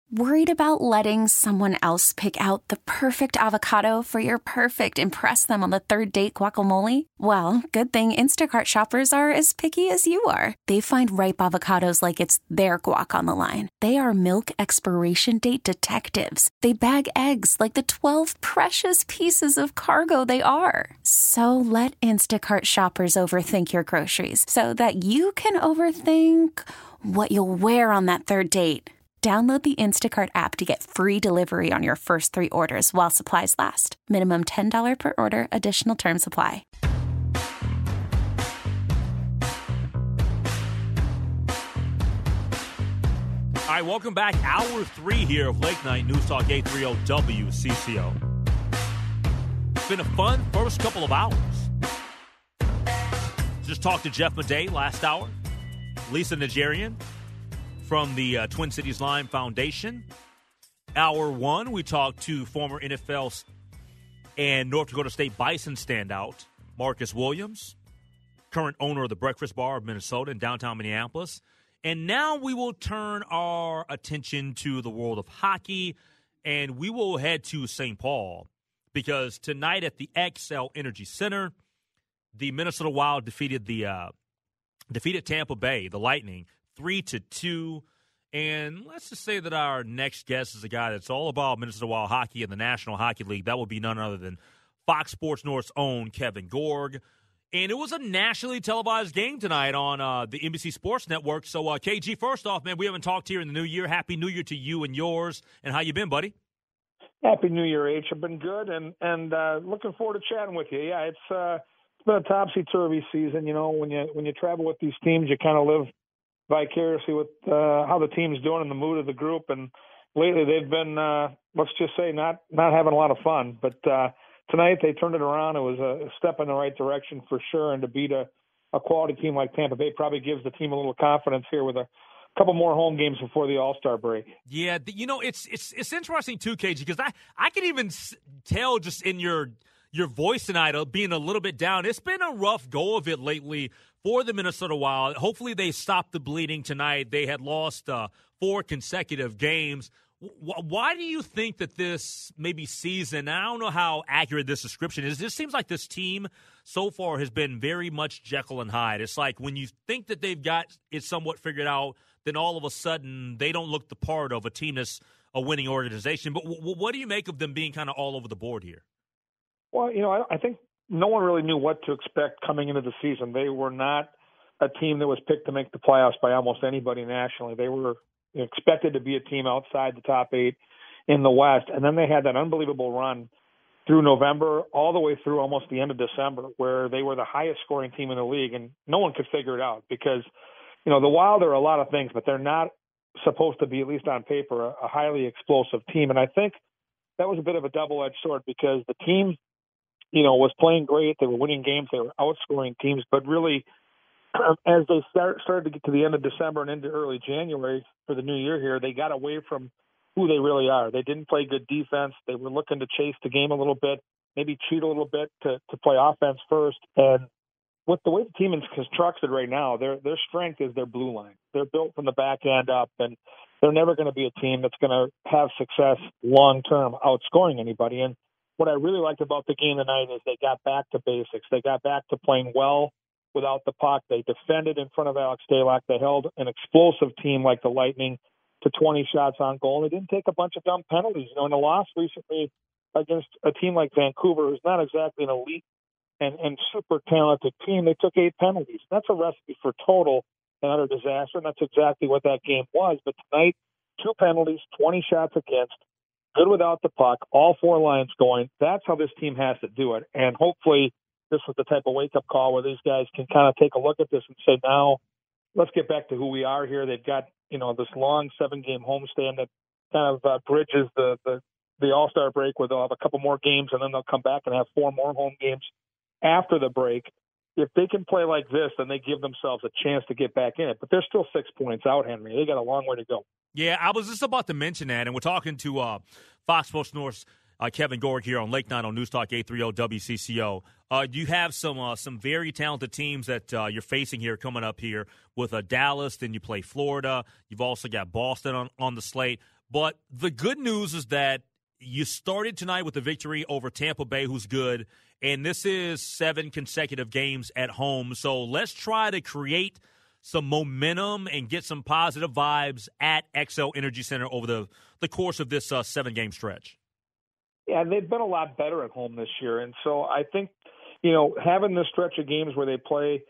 Worried about letting someone else pick out the perfect avocado for your perfect impress them on the third date guacamole? Well, good thing Instacart shoppers are as picky as you are. They find ripe avocados like it's their guac on the line. They are milk expiration date detectives. They bag eggs like the 12 precious pieces of cargo they are. So let Instacart shoppers overthink your groceries so that you can overthink what you'll wear on that third date. Download the Instacart app to get free delivery on your first 3 orders while supplies last. Minimum $10 per order. Additional terms apply. All right, welcome back. Hour 3 here of Late Night News Talk 830 WCCO. It's been a fun first couple of hours. Just talked to Jeff Madej last hour. Lisa Nigerian from the Twin Cities Lime Foundation. Hour 1, we talked to former NFL and North Dakota State Bison standout Marcus Williams, current owner of the Breakfast Bar of Minnesota in downtown Minneapolis. And now we will turn our attention to the world of hockey, and we will head to St. Paul because tonight at the XL Energy Center, the Minnesota Wild defeated Tampa Bay, the Lightning, 3-2. And let's just say that our next guest is a guy that's all about Minnesota Wild hockey and the National Hockey League. That would be none other than Fox Sports North's own Kevin Gorg. And it was a nationally televised game tonight on the NBC Sports Network. So, KG, first off, man, we haven't talked here in the new year. Happy New Year to you and yours. And how you been, buddy? Happy New Year, H. I've been good and looking forward to chatting with you. Yeah, it's been a topsy-turvy season. You know, when you travel with these teams, you kind of live vicariously with how the team's doing and the mood of the group. And lately they've been, let's just say, not having a lot of fun. But tonight they turned it around. It was a step in the right direction for sure. And to beat a quality team like Tampa Bay probably gives the team a little confidence here with a couple more home games before the All-Star break. Yeah, you know, it's interesting too, KG, because I can even tell just in your voice tonight of being a little bit down. It's been a rough go of it lately for the Minnesota Wild. Hopefully they stop the bleeding tonight. They had lost 4 consecutive games. Why do you think that this maybe season, I don't know how accurate this description is, it seems like this team so far has been very much Jekyll and Hyde. It's like when you think that they've got it somewhat figured out, then all of a sudden they don't look the part of a team that's a winning organization. But what do you make of them being kind of all over the board here? Well, you know, I think no one really knew what to expect coming into the season. They were not a team that was picked to make the playoffs by almost anybody nationally. They were expected to be a team outside the top 8 in the West. And then they had that unbelievable run through November all the way through almost the end of December where they were the highest scoring team in the league. And no one could figure it out because, you know, the Wild are a lot of things, but they're not supposed to be, at least on paper, a highly explosive team. And I think that was a bit of a double-edged sword because the team, you know, was playing great. They were winning games. They were outscoring teams. But really, as they started to get to the end of December and into early January for the new year here, they got away from who they really are. They didn't play good defense. They were looking to chase the game a little bit, maybe cheat a little bit to play offense first. And with the way the team is constructed right now, their strength is their blue line. They're built from the back end up, and they're never going to be a team that's going to have success long-term outscoring anybody. And what I really liked about the game tonight is they got back to basics. They got back to playing well without the puck. They defended in front of Alex Stalock. They held an explosive team like the Lightning to 20 shots on goal. They didn't take a bunch of dumb penalties. You know, in the loss recently against a team like Vancouver, who's not exactly an elite and super talented team, they took 8 penalties. That's a recipe for total and utter disaster, and that's exactly what that game was. But tonight, 2 penalties, 20 shots against, good without the puck, all 4 lines going. That's how this team has to do it. And hopefully this was the type of wake-up call where these guys can kind of take a look at this and say, now let's get back to who we are here. They've got, you know, this long 7-game homestand that kind of bridges the All-Star break where they'll have a couple more games and then they'll come back and have 4 more home games after the break. If they can play like this, then they give themselves a chance to get back in it. But they're still 6 points out, Henry. They got a long way to go. Yeah, I was just about to mention that, and we're talking to Fox Sports North's Kevin Gorg here on Late Night on News Talk 830 WCCO. You have some very talented teams that you're facing here coming up here with Dallas. Then you play Florida. You've also got Boston on the slate. But the good news is that you started tonight with a victory over Tampa Bay, who's good, and this is 7 consecutive games at home. So let's try to create some momentum and get some positive vibes at XL Energy Center over the course of this 7-game stretch. Yeah, they've been a lot better at home this year. And so I think, having this stretch of games where they play,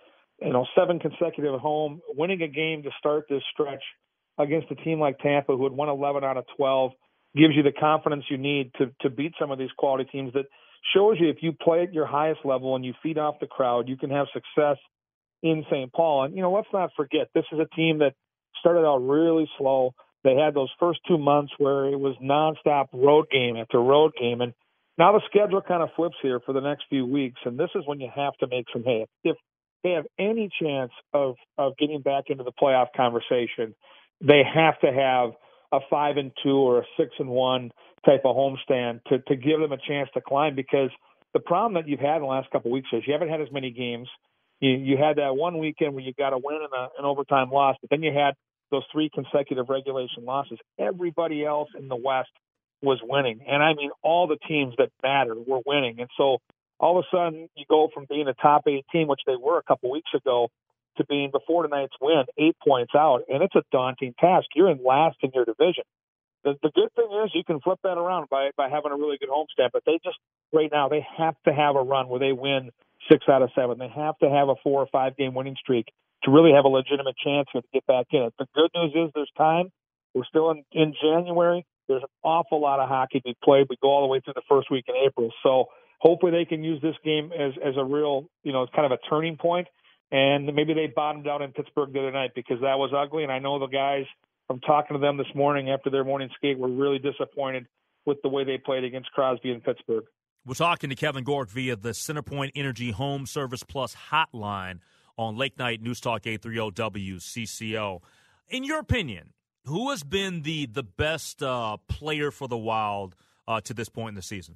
7 consecutive at home, winning a game to start this stretch against a team like Tampa, who had won 11 out of 12, gives you the confidence you need to beat some of these quality teams. That shows you if you play at your highest level and you feed off the crowd, you can have success in St. Paul. And, let's not forget, this is a team that started out really slow. They had those first 2 months where it was nonstop road game after road game. And now the schedule kind of flips here for the next few weeks. And this is when you have to make some hay. If they have any chance of getting back into the playoff conversation, they have to have a 5-2 or a 6-1 type of homestand to give them a chance to climb. Because the problem that you've had in the last couple of weeks is you haven't had as many games. You had that one weekend where you got a win and an overtime loss, but then you had those 3 consecutive regulation losses. Everybody else in the West was winning. And I mean, all the teams that matter were winning. And so all of a sudden you go from being a top 8 team, which they were a couple weeks ago, to being, before tonight's win, 8 points out. And it's a daunting task. You're in last in your division. The good thing is you can flip that around by having a really good homestand. But they just, right now, they have to have a run where they win 6 out of 7. They have to have a 4 or 5 game winning streak to really have a legitimate chance to get back in it. The good news is there's time. We're still in January. There's an awful lot of hockey to be played. We go all the way through the first week in April. So hopefully they can use this game as a real, kind of a turning point. And maybe they bottomed out in Pittsburgh the other night because that was ugly. And I know the guys, from talking to them this morning after their morning skate, were really disappointed with the way they played against Crosby in Pittsburgh. We're talking to Kevin Gork via the CenterPoint Energy Home Service Plus hotline on Late Night News Talk 830 WCCO. In your opinion, who has been the best player for the Wild to this point in the season?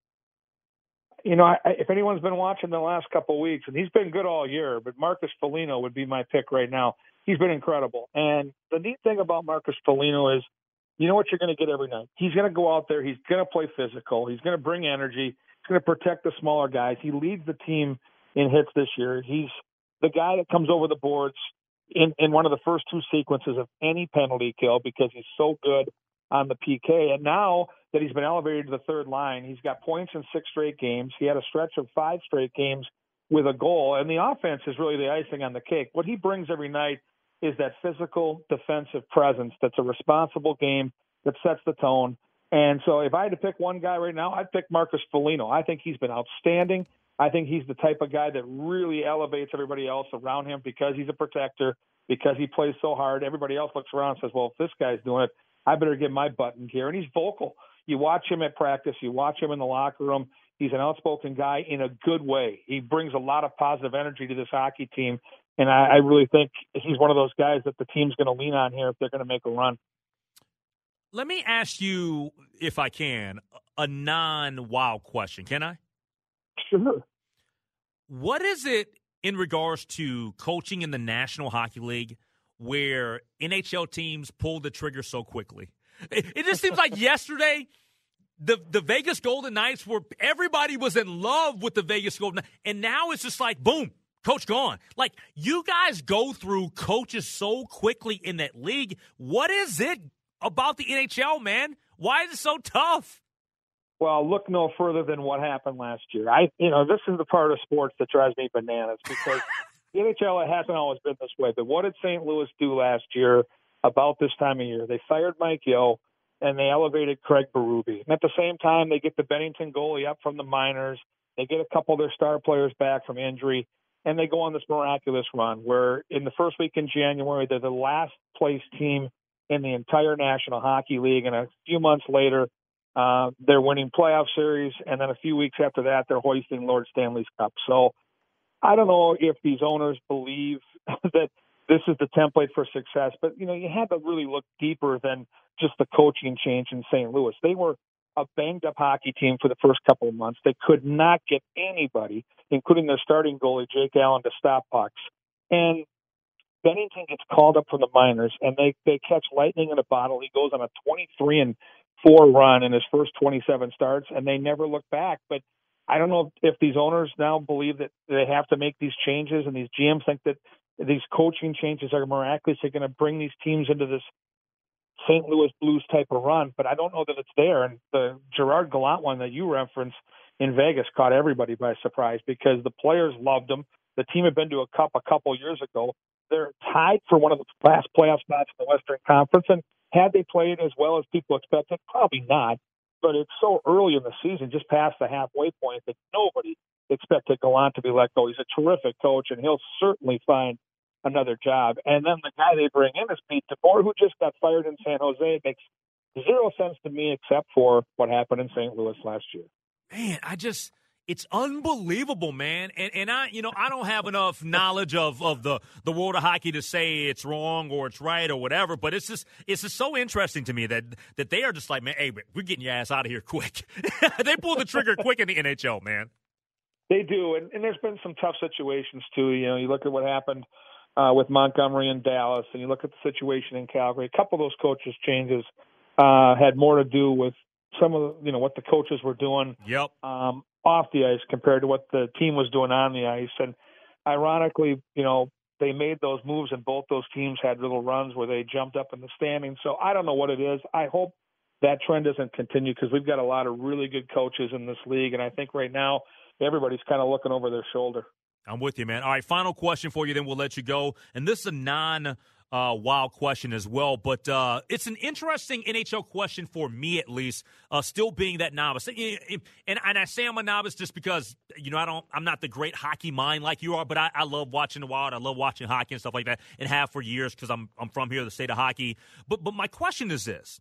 If anyone's been watching the last couple of weeks, and he's been good all year, but Marcus Foligno would be my pick right now. He's been incredible. And the neat thing about Marcus Foligno is, you know what you're going to get every night. He's going to go out there. He's going to play physical. He's going to bring energy. He's going to protect the smaller guys. He leads the team in hits this year. He's the guy that comes over the boards in one of the first 2 sequences of any penalty kill because he's so good on the PK. And now that he's been elevated to the third line, he's got points in 6 straight games. He had a stretch of 5 straight games with a goal. And the offense is really the icing on the cake. What he brings every night is that physical defensive presence that's a responsible game that sets the tone. And so if I had to pick one guy right now, I'd pick Marcus Foligno. I think he's been outstanding. I think he's the type of guy that really elevates everybody else around him because he's a protector, because he plays so hard. Everybody else looks around and says, well, if this guy's doing it, I better get my butt in gear. And he's vocal. You watch him at practice. You watch him in the locker room. He's an outspoken guy in a good way. He brings a lot of positive energy to this hockey team. And I really think he's one of those guys that the team's going to lean on here if they're going to make a run. Let me ask you, if I can, a non-Wild question. Can I? Sure. What is it in regards to coaching in the National Hockey League where NHL teams pull the trigger so quickly? It just seems like yesterday the Vegas Golden Knights everybody was in love with the Vegas Golden Knights, and now it's just like, boom, coach gone. Like, you guys go through coaches so quickly in that league. What is it about the NHL, man? Why is it so tough? Well, look no further than what happened last year. This is the part of sports that drives me bananas because the NHL hasn't always been this way. But what did St. Louis do last year about this time of year? They fired Mike Yeo and they elevated Craig Berube. And at the same time, they get the Bennington goalie up from the minors. They get a couple of their star players back from injury, and they go on this miraculous run where in the first week in January, they're the last place team in the entire National Hockey League. And a few months later, they're winning playoff series. And then a few weeks after that, they're hoisting Lord Stanley's Cup. So I don't know if these owners believe that this is the template for success, but, you had to really look deeper than just the coaching change in St. Louis. They were a banged-up hockey team for the first couple of months. They could not get anybody, including their starting goalie, Jake Allen, to stop pucks. And Bennington gets called up from the minors, and they catch lightning in a bottle. He goes on a 23-4 run in his first 27 starts, and they never look back. But I don't know if these owners now believe that they have to make these changes, and these GMs think that these coaching changes are miraculously going to bring these teams into this St. Louis Blues type of run. But I don't know that it's there. And the Gerard Gallant one that you referenced in Vegas caught everybody by surprise because the players loved him. The team had been to a cup a couple years ago. They're tied for one of the last playoff spots in the Western Conference. And had they played as well as people expected? Probably not. But it's so early in the season, just past the halfway point, that nobody expected Gallant to be let go. He's a terrific coach, and he'll certainly find another job. And then the guy they bring in is Pete DeBoer, who just got fired in San Jose. It makes zero sense to me except for what happened in St. Louis last year. Man, it's unbelievable, man. And I don't have enough knowledge of the world of hockey to say it's wrong or it's right or whatever, but it's just so interesting to me that they are just like, man, hey, we're getting your ass out of here quick. They pull the trigger quick in the NHL, man. They do, and there's been some tough situations too. You look at what happened with Montgomery and Dallas, and you look at the situation in Calgary. A couple of those coaches changes had more to do with some of what the coaches were doing. Yep. Off the ice compared to what the team was doing on the ice. And ironically, they made those moves and both those teams had little runs where they jumped up in the standings. So I don't know what it is. I hope that trend doesn't continue because we've got a lot of really good coaches in this league. And I think right now everybody's kind of looking over their shoulder. I'm with you, man. All right, final question for you, then we'll let you go. And this is a non-wild question as well, but it's an interesting NHL question for me, at least, still being that novice. And I say I'm a novice just because, I'm not the great hockey mind like you are, but I love watching the Wild. I love watching hockey and stuff like that, and have for years because I'm from here, the state of hockey. But my question is this.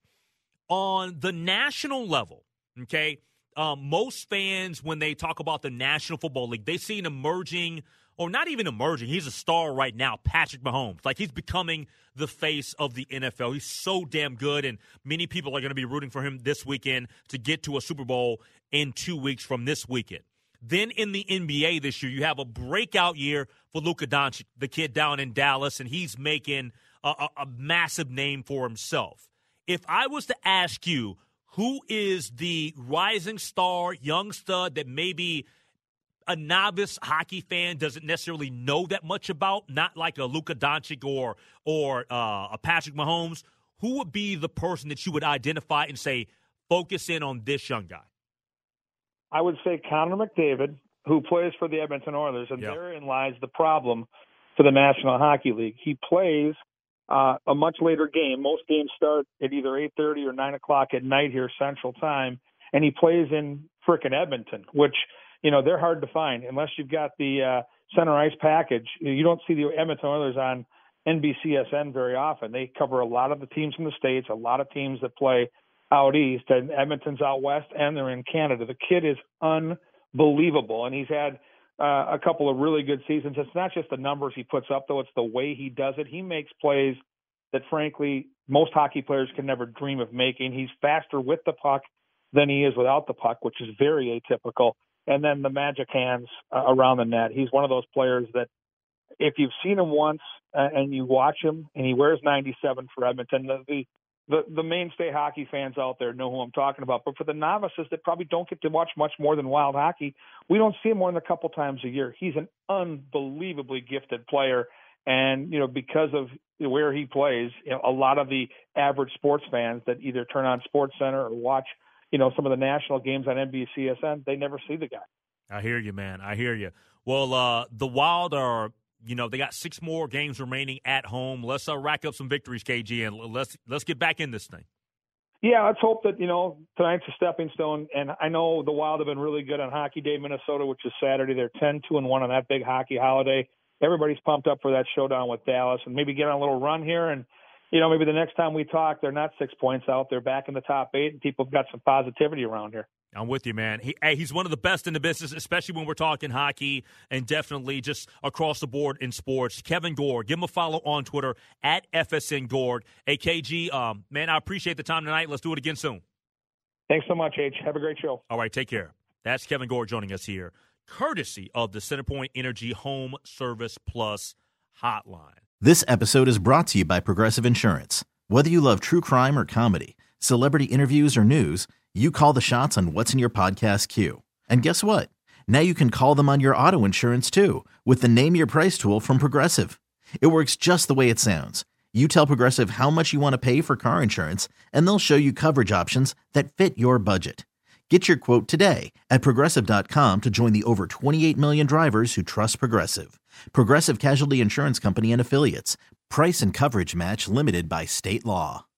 On the national level, okay, most fans, when they talk about the National Football League, they see an emerging, or not even emerging, he's a star right now, Patrick Mahomes. Like, he's becoming the face of the NFL. He's so damn good, and many people are going to be rooting for him this weekend to get to a Super Bowl in 2 weeks from this weekend. Then in the NBA this year, you have a breakout year for Luka Doncic, the kid down in Dallas, and he's making a massive name for himself. If I was to ask you, who is the rising star, young stud that maybe a novice hockey fan doesn't necessarily know that much about, not like a Luka Doncic or a Patrick Mahomes, who would be the person that you would identify and say, focus in on this young guy? I would say Connor McDavid, who plays for the Edmonton Oilers, and therein lies the problem for the National Hockey League. He plays a much later game. Most games start at either 8:30 or 9 o'clock at night here Central Time, and he plays in frickin' Edmonton, which, they're hard to find. Unless you've got the center ice package, you don't see the Edmonton Oilers on NBCSN very often. They cover a lot of the teams in the States, a lot of teams that play out east, and Edmonton's out west, and they're in Canada. The kid is unbelievable, and he's had a couple of really good seasons. It's not just the numbers he puts up, though. It's the way he does it. He makes plays that, frankly, most hockey players can never dream of making. He's faster with the puck than he is without the puck, which is very atypical. And then the magic hands around the net. He's one of those players that if you've seen him once and you watch him, and he wears 97 for Edmonton, the mainstay hockey fans out there know who I'm talking about. But for the novices that probably don't get to watch much more than wild hockey, we don't see him more than a couple times a year. He's an unbelievably gifted player. And, because of where he plays, a lot of the average sports fans that either turn on SportsCenter or watch, some of the national games on NBCSN, they never see the guy. I hear you, man. I hear you. Well, the Wild are, they got 6 more games remaining at home. Let's rack up some victories, KG, and let's get back in this thing. Yeah, let's hope that, tonight's a stepping stone. And I know the Wild have been really good on Hockey Day, Minnesota, which is Saturday. They're 10-2-1 on that big hockey holiday. Everybody's pumped up for that showdown with Dallas and maybe get on a little run here. And, maybe the next time we talk, they're not 6 points out. They're back in the top 8, and people have got some positivity around here. I'm with you, man. He's one of the best in the business, especially when we're talking hockey and definitely just across the board in sports. Kevin Gord, give him a follow on Twitter at FSN Gord. Hey, KG, man, I appreciate the time tonight. Let's do it again soon. Thanks so much, H. Have a great show. All right, take care. That's Kevin Gord joining us here, courtesy of the CenterPoint Energy Home Service Plus hotline. This episode is brought to you by Progressive Insurance. Whether you love true crime or comedy, celebrity interviews or news, you call the shots on what's in your podcast queue. And guess what? Now you can call them on your auto insurance too with the Name Your Price tool from Progressive. It works just the way it sounds. You tell Progressive how much you want to pay for car insurance, and they'll show you coverage options that fit your budget. Get your quote today at Progressive.com to join the over 28 million drivers who trust Progressive. Progressive Casualty Insurance Company and Affiliates. Price and coverage match limited by state law.